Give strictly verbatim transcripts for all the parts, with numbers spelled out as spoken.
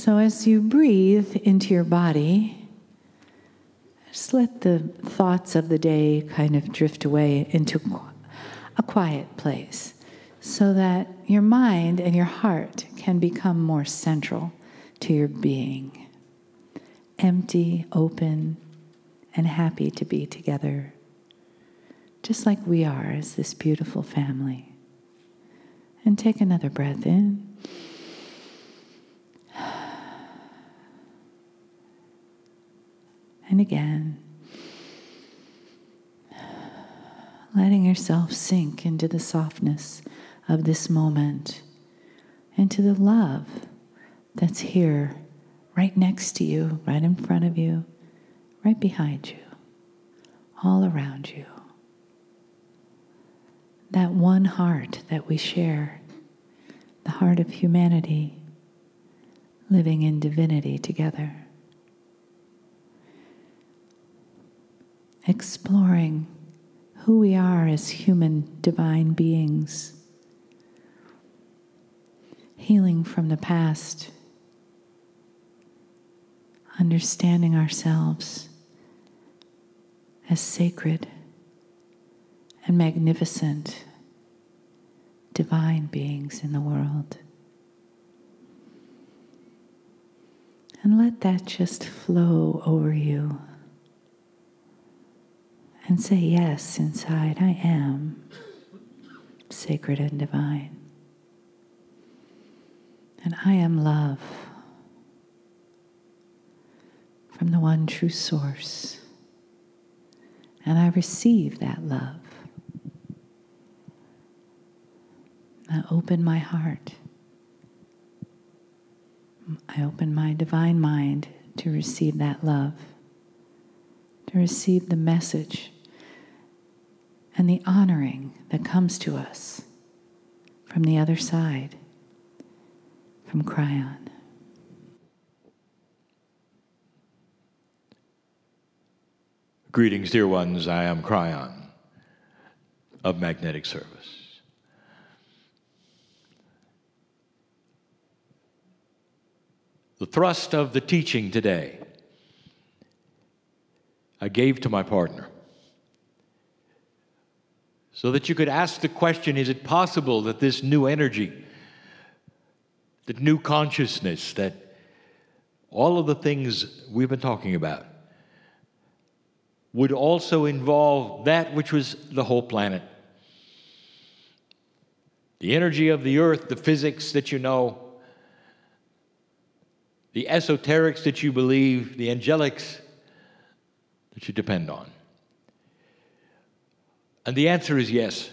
So as you breathe into your body, just let the thoughts of the day kind of drift away into a quiet place so that your mind and your heart can become more central to your being, empty, open, and happy to be together, just like we are as this beautiful family. And take another breath in. And again, letting yourself sink into the softness of this moment, into the love that's here, right next to you, right in front of you, right behind you, all around you. That one heart that we share, the heart of humanity, living in divinity together. Exploring who we are as human divine beings, healing from the past, understanding ourselves as sacred and magnificent divine beings in the world. And let that just flow over you. And say yes inside, I am sacred and divine. And I am love from the one true source. And I receive that love. I open my heart. I open my divine mind to receive that love, to receive the message and the honoring that comes to us from the other side, from Kryon. Greetings, dear ones. I am Kryon of Magnetic Service. The thrust of the teaching today I gave to my partner so that you could ask the question, is it possible that this new energy, that new consciousness, that all of the things we've been talking about would also involve that which was the whole planet? The energy of the earth, the physics that you know, the esoterics that you believe, the angelics that you depend on. And the answer is yes.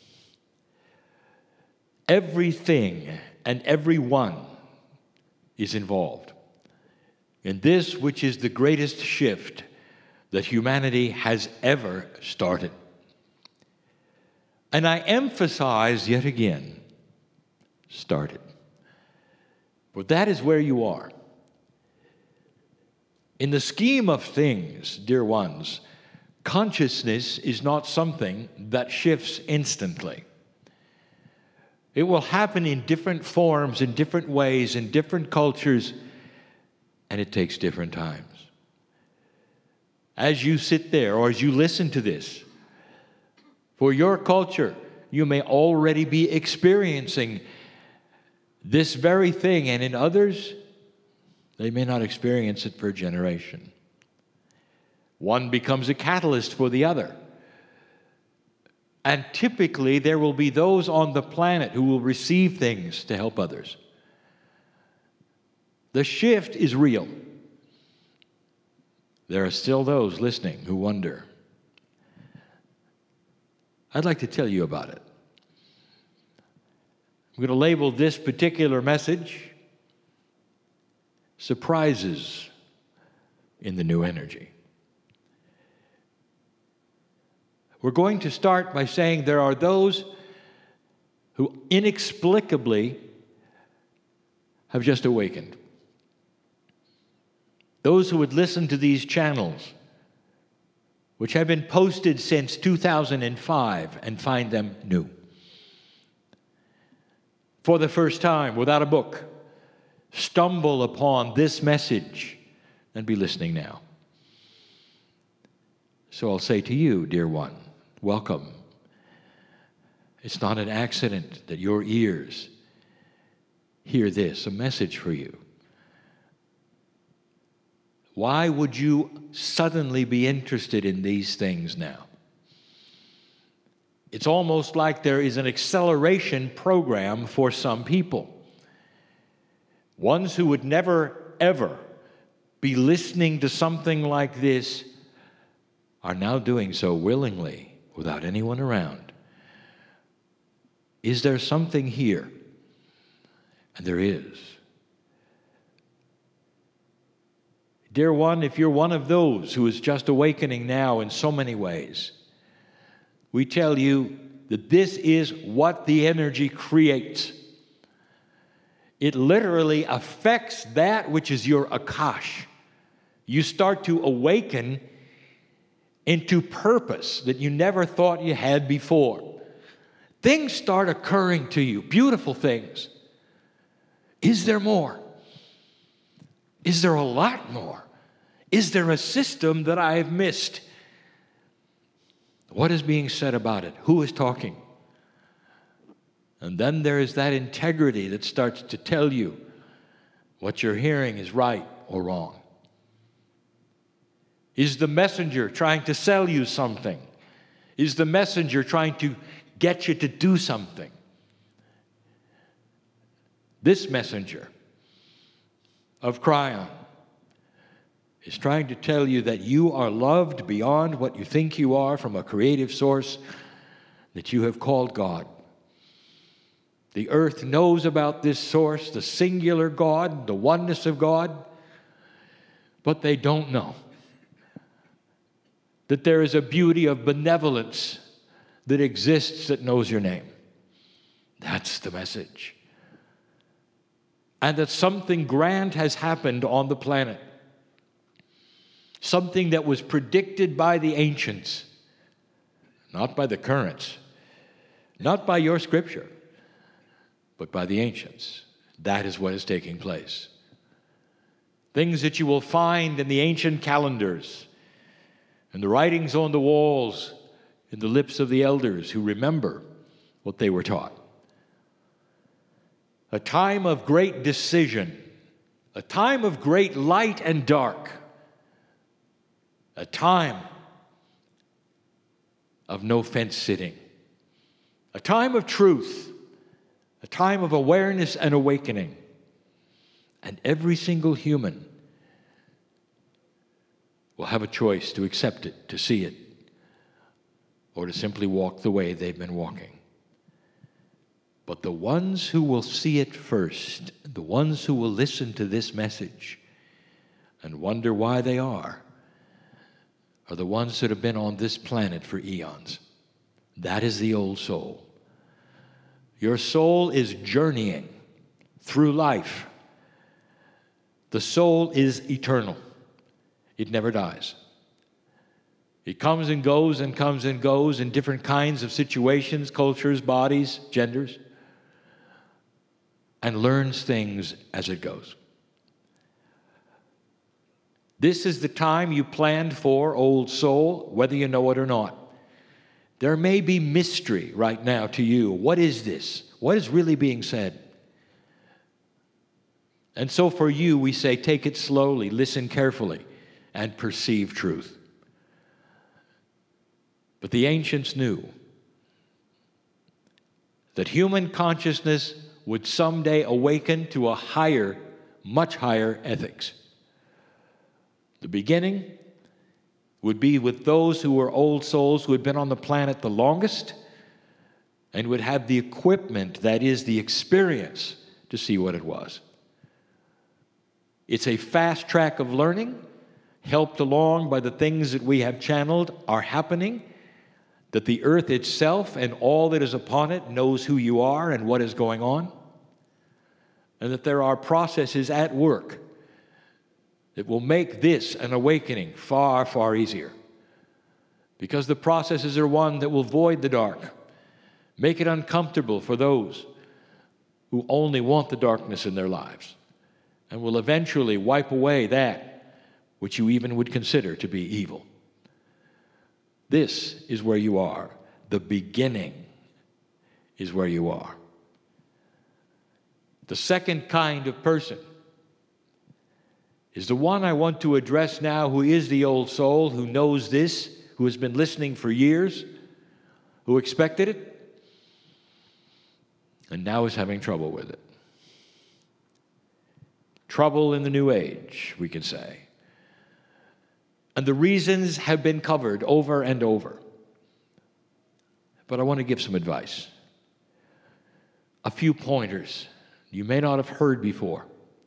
Everything and everyone is involved in this, which is the greatest shift that humanity has ever started. And I emphasize yet again, started. For that is where you are. In the scheme of things, dear ones, consciousness is not something that shifts instantly. It will happen in different forms, in different ways, in different cultures, and it takes different times. As you sit there or as you listen to this, for your culture, you may already be experiencing this very thing, and in others, they may not experience it for a generation. One becomes a catalyst for the other. And typically, there will be those on the planet who will receive things to help others. The shift is real. There are still those listening who wonder. I'd like to tell you about it. I'm going to label this particular message Surprises in the New Energy. We're going to start by saying there are those who inexplicably have just awakened. Those who would listen to these channels, which have been posted since two thousand five, and find them new. For the first time, without a book, stumble upon this message, then be listening now. So I'll say to you, dear one, welcome. It's not an accident that your ears hear this, a message for you. Why would you suddenly be interested in these things now? It's almost like there is an acceleration program for some people. Ones who would never, ever be listening to something like this are now doing so willingly without anyone around. Is there something here? And there is. Dear one, if you're one of those who is just awakening now in so many ways, we tell you that this is what the energy creates. It literally affects that which is your akash. You start to awaken into purpose that you never thought you had before. Things start occurring to you, beautiful things. Is there more? Is there a lot more? Is there a system that I have missed? What is being said about it? Who is talking? And then there is that integrity that starts to tell you what you're hearing is right or wrong. Is the messenger trying to sell you something? Is the messenger trying to get you to do something? This messenger of Kryon is trying to tell you that you are loved beyond what you think you are from a creative source that you have called God. The earth knows about this source, the singular God, the oneness of God, but they don't know that there is a beauty of benevolence that exists that knows your name. That's the message. And that something grand has happened on the planet. Something that was predicted by the ancients, not by the currents, not by your scripture, but by the ancients. That is what is taking place. Things that you will find in the ancient calendars, and the writings on the walls, in the lips of the elders who remember what they were taught. A time of great decision, a time of great light and dark, a time of no fence sitting, a time of truth, a time of awareness and awakening. And every single human will have a choice to accept it, to see it, or to simply walk the way they've been walking. But the ones who will see it first, the ones who will listen to this message and wonder why they are, are the ones that have been on this planet for eons. That is the old soul. Your soul is journeying through life. The soul is eternal. It never dies. It comes and goes and comes and goes in different kinds of situations, cultures, bodies, genders, and learns things as it goes. This is the time you planned for, old soul, whether you know it or not. There may be mystery right now to you. What is this? What is really being said? And so for you, we say, take it slowly, listen carefully, and perceive truth. But the ancients knew that human consciousness would someday awaken to a higher, much higher ethics. The beginning would be with those who were old souls who had been on the planet the longest and would have the equipment, that is, the experience, to see what it was. It's a fast track of learning, helped along by the things that we have channeled are happening, that the earth itself and all that is upon it knows who you are and what is going on, and that there are processes at work that will make this an awakening far, far easier. Because the processes are one that will void the dark, make it uncomfortable for those who only want the darkness in their lives. and will eventually wipe away that which you even would consider to be evil. This is where you are. The beginning is where you are. The second kind of person is the one I want to address now, who is the old soul, who knows this, who has been listening for years, who expected it, and now is having trouble with it. Trouble in the new age, we can say. And the reasons have been covered over and over. But I want to give some advice. A few pointers you may not have heard before.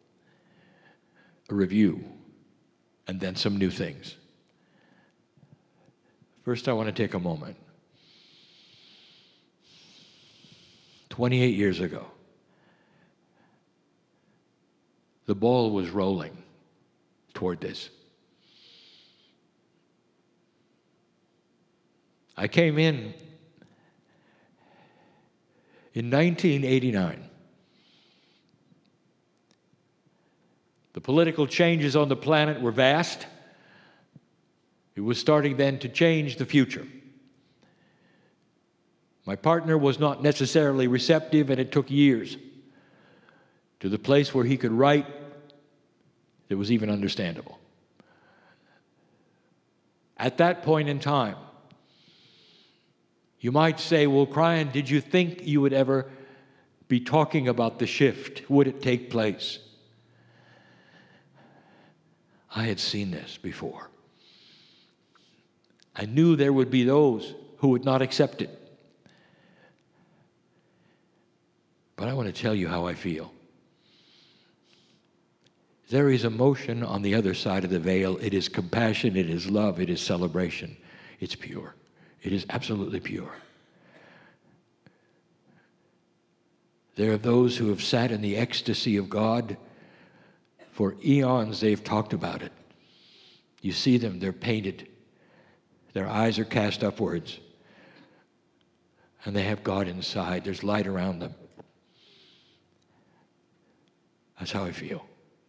A review, and then some new things. First, I want to take a moment. twenty-eight years ago, the ball was rolling toward this. I came in in nineteen eighty-nine. The political changes on the planet were vast. It was starting then to change the future. My partner was not necessarily receptive, and it took years to the place where he could write that was even understandable. At that point in time, you might say, well, Brian, did you think you would ever be talking about the shift? Would it take place? I had seen this before. I knew there would be those who would not accept it. But I want to tell you how I feel. There is emotion on the other side of the veil. It is compassion, it is love, it is celebration. It's pure. It is absolutely pure. There are those who have sat in the ecstasy of God. For eons, they've talked about it. You see them, they're painted. Their eyes are cast upwards. And they have God inside. There's light around them. That's how I feel.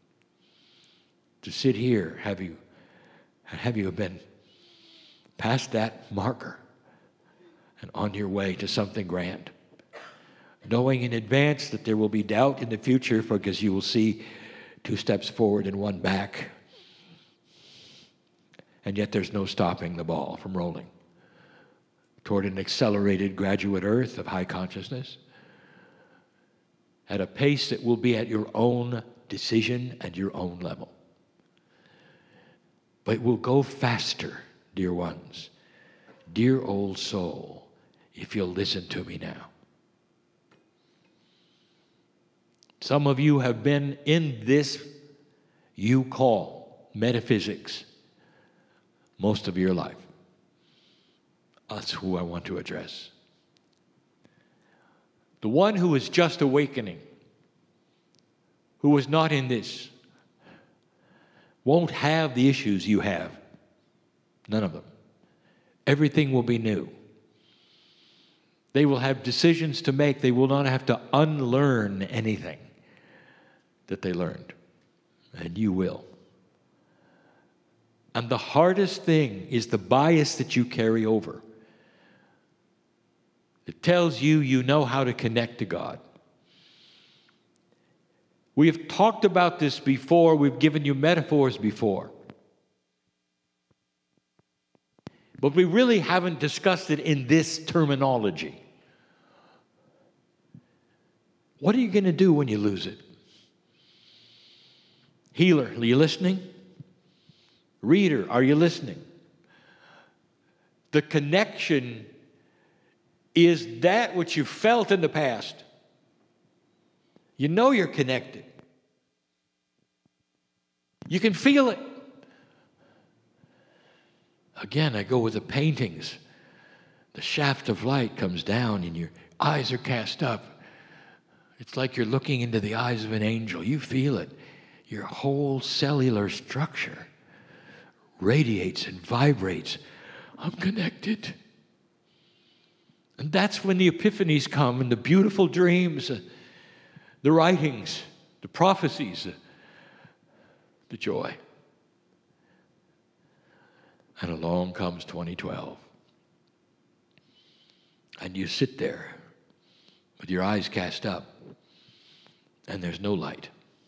To sit here, have you, have you been past that marker and on your way to something grand? Knowing in advance that there will be doubt in the future, because you will see two steps forward and one back. And yet there's no stopping the ball from rolling toward an accelerated graduate earth of high consciousness at a pace that will be at your own decision and your own level. But it will go faster, dear ones, dear old soul, if you'll listen to me now. Some of you have been in this you call metaphysics most of your life. That's who I want to address. The one who is just awakening, who was not in this, won't have the issues you have. None of them. Everything will be new. They will have decisions to make. They will not have to unlearn anything that they learned. And you will. And the hardest thing is the bias that you carry over. It tells you you know how to connect to God. We have talked about this before. We've given you metaphors before. But we really haven't discussed it in this terminology. What are you going to do when you lose it? Healer, are you listening? Reader, are you listening? The connection is that which you felt in the past. You know you're connected. You can feel it. Again, I go with the paintings. The shaft of light comes down and your eyes are cast up. It's like you're looking into the eyes of an angel. You feel it. Your whole cellular structure radiates and vibrates. I'm connected. And that's when the epiphanies come and the beautiful dreams, uh, the writings, the prophecies, uh, the joy. And along comes twenty twelve. And you sit there with your eyes cast up, and there's no light.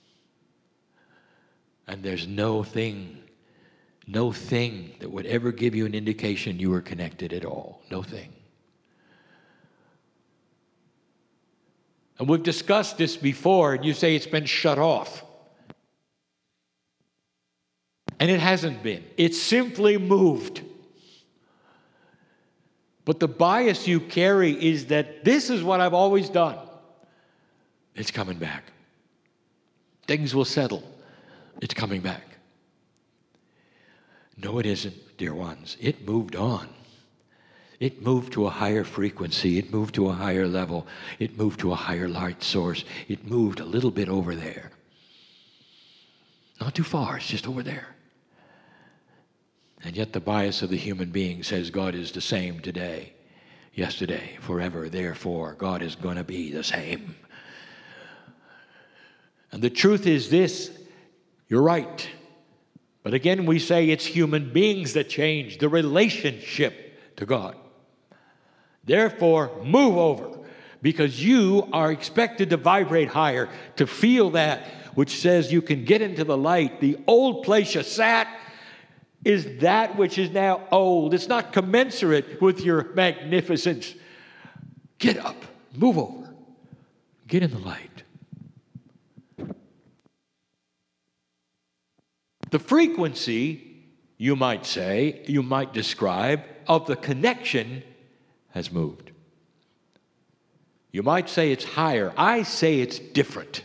And there's no thing, no thing that would ever give you an indication you were connected at all. No thing. And we've discussed this before, and you say it's been shut off. And it hasn't been. It's simply moved. But the bias you carry is that this is what I've always done. It's coming back. Things will settle. It's coming back. No, it isn't, dear ones. It moved on. It moved to a higher frequency. It moved to a higher level. It moved to a higher light source. It moved a little bit over there. Not too far. It's just over there. And yet the bias of the human being says God is the same today, yesterday, forever. Therefore, God is going to be the same. And the truth is this, you're right. But again, we say it's human beings that change the relationship to God. Therefore, move over, because you are expected to vibrate higher, to feel that which says you can get into the light. The old place you sat is that which is now old. It's not commensurate with your magnificence. Get up, move over, get in the light. The frequency, you might say, you might describe, of the connection has moved. You might say it's higher. I say it's different.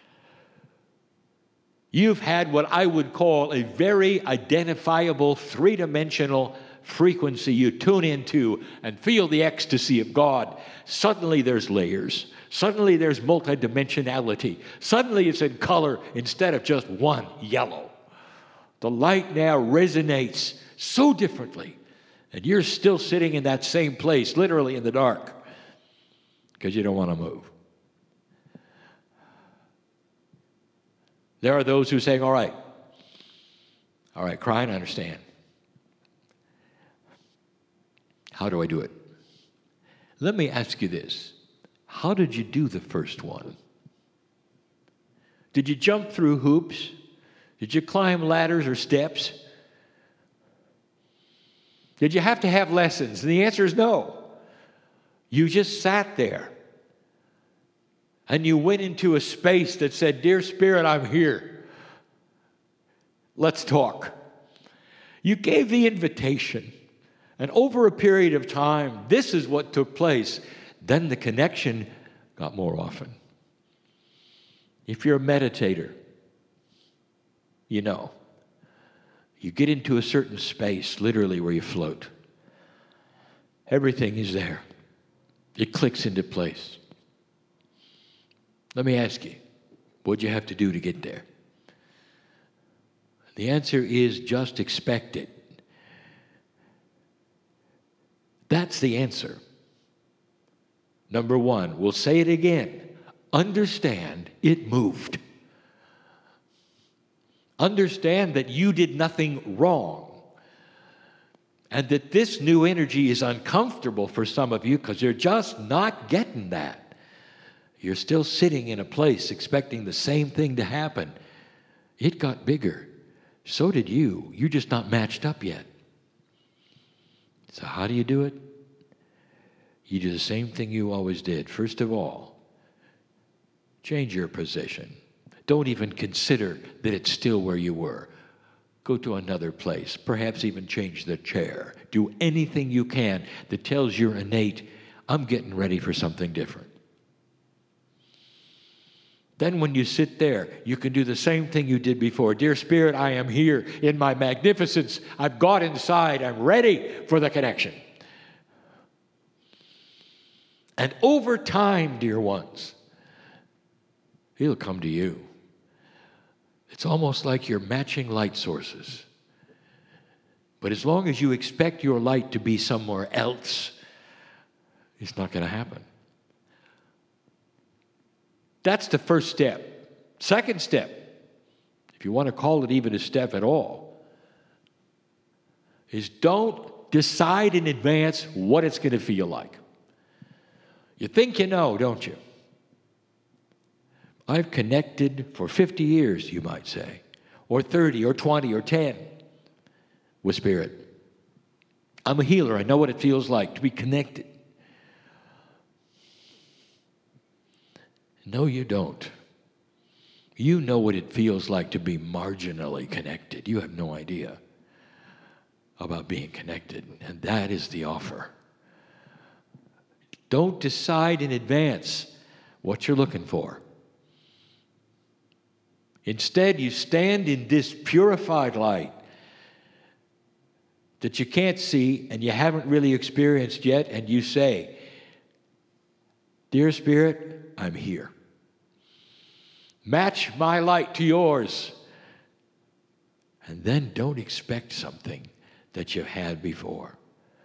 You've had what I would call a very identifiable three-dimensional frequency you tune into and feel the ecstasy of God. Suddenly there's layers. Suddenly there's multidimensionality. Suddenly it's in color instead of just one yellow. The light now resonates so differently. And you're still sitting in that same place, literally in the dark, because you don't want to move. There are those who are saying, all right, all right, crying, I understand. How do I do it? Let me ask you this. How did you do the first one? Did you jump through hoops? Did you climb ladders or steps? Did you have to have lessons? And the answer is no. You just sat there. And you went into a space that said, Dear Spirit, I'm here. Let's talk. You gave the invitation. And over a period of time, this is what took place. Then the connection got more often. If you're a meditator, you know, you get into a certain space, literally, where you float. Everything is there. It clicks into place. Let me ask you, what'd you have to do to get there? The answer is just expect it. That's the answer. Number one, we'll say it again. Understand it moved. Understand that you did nothing wrong. And that this new energy is uncomfortable for some of you because you're just not getting that. You're still sitting in a place expecting the same thing to happen. It got bigger. So did you. You're just not matched up yet. So how do you do it? You do the same thing you always did. First of all, change your position. Don't even consider that it's still where you were. Go to another place. Perhaps even change the chair. Do anything you can that tells your innate, I'm getting ready for something different. Then when you sit there, you can do the same thing you did before. Dear Spirit, I am here in my magnificence. I've got inside. I'm ready for the connection. And over time, dear ones, He'll come to you. It's almost like you're matching light sources. But as long as you expect your light to be somewhere else, it's not going to happen. That's the first step. Second step, if if you want to call it even a step at all, is don't decide in advance what it's going to feel like. You think you know, don't you? I've connected for fifty years, you might say, or thirty, or twenty, or ten with Spirit. I'm a healer. I know what it feels like to be connected. No, you don't. You know what it feels like to be marginally connected. You have no idea about being connected, and that is the offer. Don't decide in advance what you're looking for. Instead, you stand in this purified light that you can't see and you haven't really experienced yet, and you say, "Dear Spirit, I'm here. Match my light to yours." And then don't expect something that you've had before.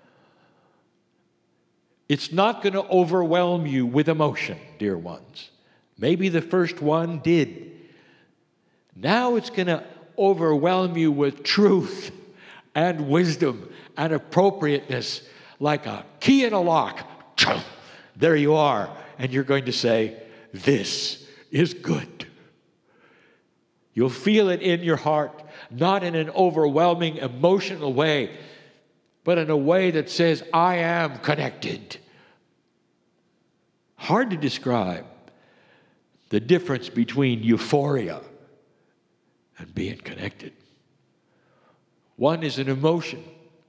It's not going to overwhelm you with emotion, dear ones. Maybe the first one did. Now it's going to overwhelm you with truth and wisdom and appropriateness, like a key in a lock. There you are. And you're going to say, "This is good." You'll feel it in your heart, not in an overwhelming emotional way, but in a way that says, "I am connected." Hard to describe the difference between euphoria and being connected. One is an emotion.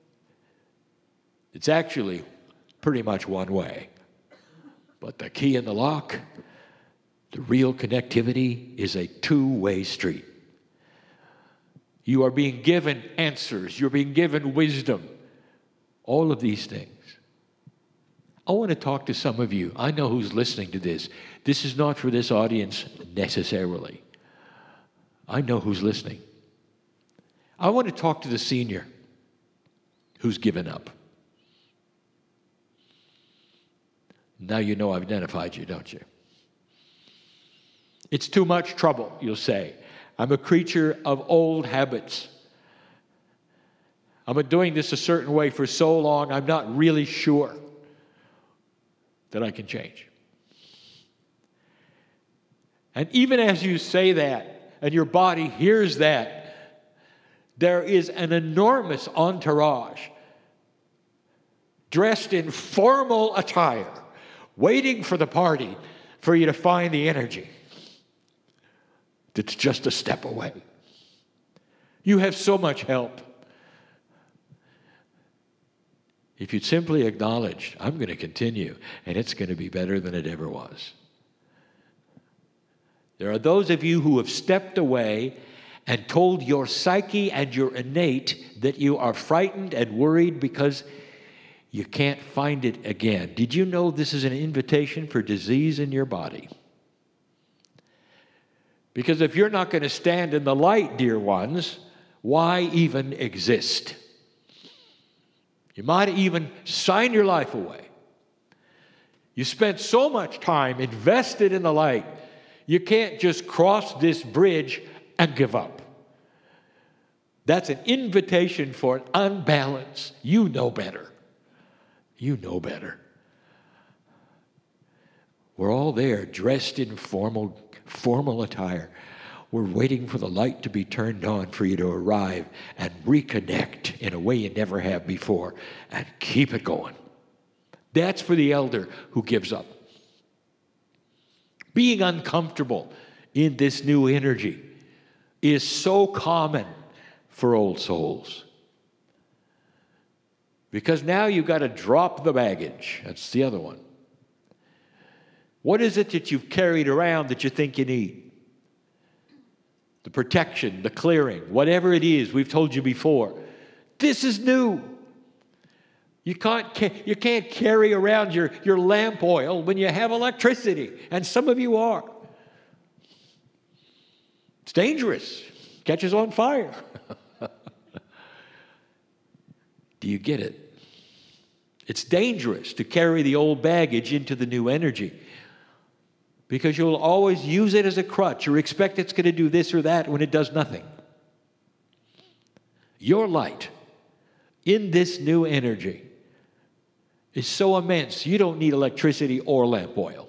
It's actually pretty much one way. But the key in the lock, the real connectivity, is a two-way street. You are being given answers. You're being given wisdom. All of these things. I want to talk to some of you. I know who's listening to this. This is not for this audience necessarily. I know who's listening. I want to talk to the senior who's given up. Now you know I've identified you, don't you? It's too much trouble, you'll say. I'm a creature of old habits. I've been doing this a certain way for so long, I'm not really sure that I can change. And even as you say that, and your body hears that, there is an enormous entourage dressed in formal attire, waiting for the party for you to find the energy that's just a step away. You have so much help. If you'd simply acknowledge, "I'm going to continue, and it's going to be better than it ever was." There are those of you who have stepped away and told your psyche and your innate that you are frightened and worried because you can't find it again. Did you know this is an invitation for disease in your body? Because if you're not going to stand in the light, dear ones, why even exist? You might even sign your life away. You spent so much time invested in the light, you can't just cross this bridge and give up. That's an invitation for an unbalance. You know better. You know better. We're all there, dressed in formal, formal attire. We're waiting for the light to be turned on for you to arrive and reconnect in a way you never have before and keep it going. That's for the elder who gives up. Being uncomfortable in this new energy is so common for old souls. Because now you've got to drop the baggage. That's the other one. What is it that you've carried around that you think you need? The protection, the clearing, whatever it is, we've told you before. This is new. You can't, you can't carry around your, your lamp oil when you have electricity, and some of you are. It's dangerous. Catches on fire. Do you get it? It's dangerous to carry the old baggage into the new energy. because you'll always use it as a crutch or expect it's going to do this or that when it does nothing. Your light in this new energy is so immense, you don't need electricity or lamp oil.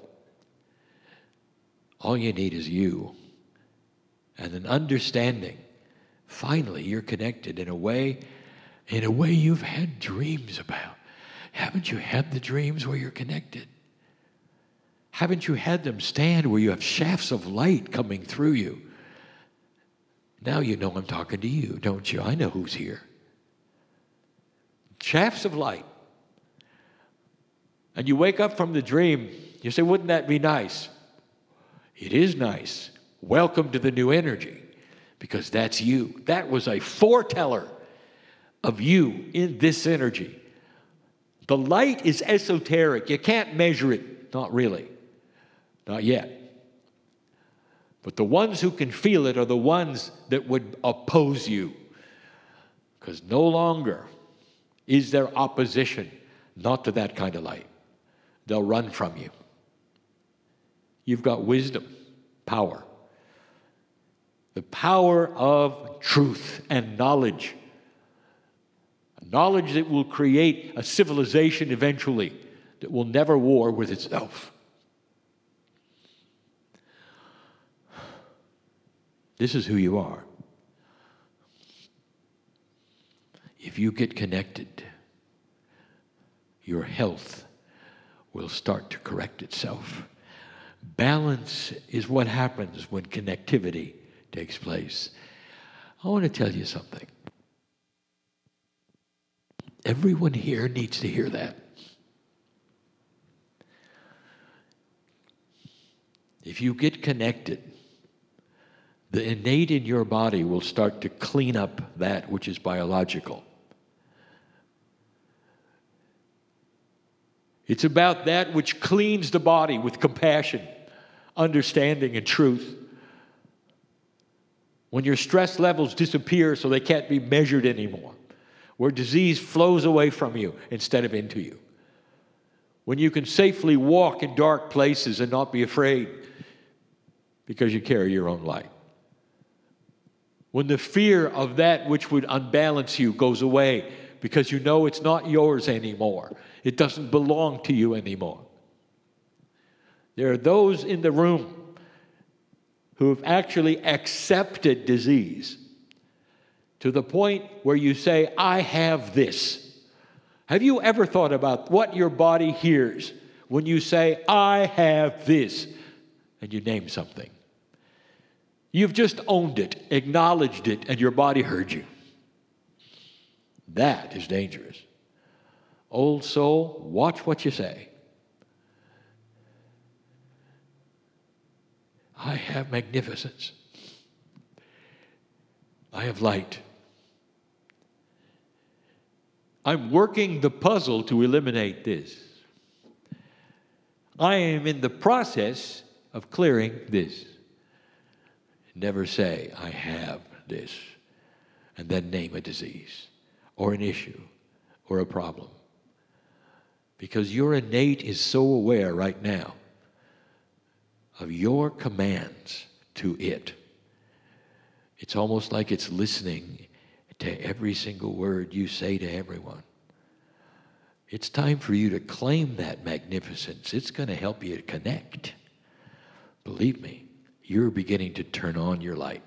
All you need is you and an understanding. Finally, you're connected in a way, in a way you've had dreams about. Haven't you had the dreams where you're connected? Haven't you had them stand where you have shafts of light coming through you? Now you know I'm talking to you, don't you? I know who's here. Shafts of light. And you wake up from the dream, you say, wouldn't that be nice? It is nice. Welcome to the new energy, because that's you. That was a foreteller of you in this energy. The light is esoteric. You can't measure it. Not really. Not yet. But the ones who can feel it are the ones that would oppose you. Because no longer is there opposition not to that kind of light. They'll run from you. You've got wisdom, power. The power of truth and knowledge. Knowledge that will create a civilization eventually that will never war with itself. This is who you are. If you get connected, your health will start to correct itself. Balance is what happens when connectivity takes place. I want to tell you something. Everyone here needs to hear that. If you get connected, the innate in your body will start to clean up that which is biological. It's about that which cleans the body with compassion, understanding, and truth. When your stress levels disappear so they can't be measured anymore. Where disease flows away from you instead of into you. When you can safely walk in dark places and not be afraid because you carry your own light. When the fear of that which would unbalance you goes away because you know it's not yours anymore. It doesn't belong to you anymore. There are those in the room who have actually accepted disease to the point where you say, I have this. Have you ever thought about what your body hears when you say, I have this, and you name something? You've just owned it, acknowledged it, and your body heard you. That is dangerous. Old soul, watch what you say. I have magnificence. I have light. I'm working the puzzle to eliminate this. I am in the process of clearing this. Never say, I have this, and then name a disease or an issue or a problem. Because your innate is so aware right now of your commands to it. It's almost like it's listening to every single word you say to everyone. It's time for you to claim that magnificence. It's going to help you to connect. Believe me, you're beginning to turn on your light.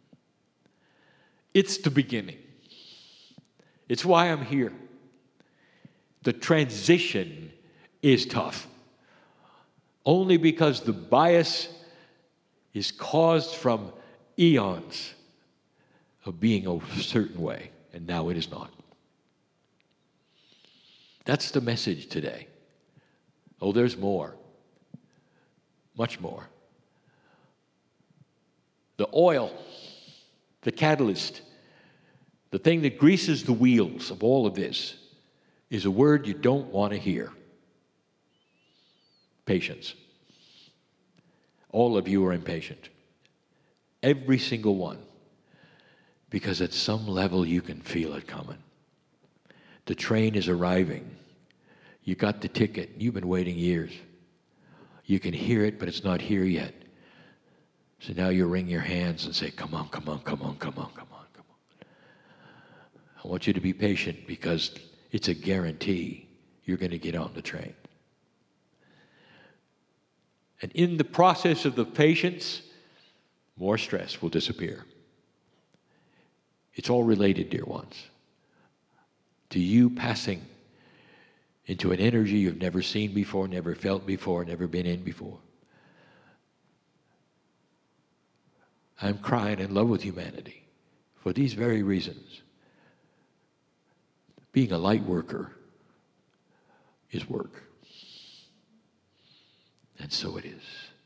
It's the beginning. It's why I'm here. The transition is tough. Only because the bias is caused from eons of being a certain way, and now it is not. That's the message today. Oh, there's more. Much more. The oil, the catalyst, the thing that greases the wheels of all of this is a word you don't want to hear. Patience. All of you are impatient. Every single one. Because at some level you can feel it coming. The train is arriving. You got the ticket. You've been waiting years. You can hear it, but it's not here yet. So now you wring your hands and say, come on, come on, come on, come on, come on, come on. I want you to be patient because it's a guarantee you're going to get on the train. And in the process of the patience, more stress will disappear. It's all related, dear ones, to you passing into an energy you've never seen before, never felt before, never been in before. I'm crying in love with humanity for these very reasons. Being a light worker is work. And so it is.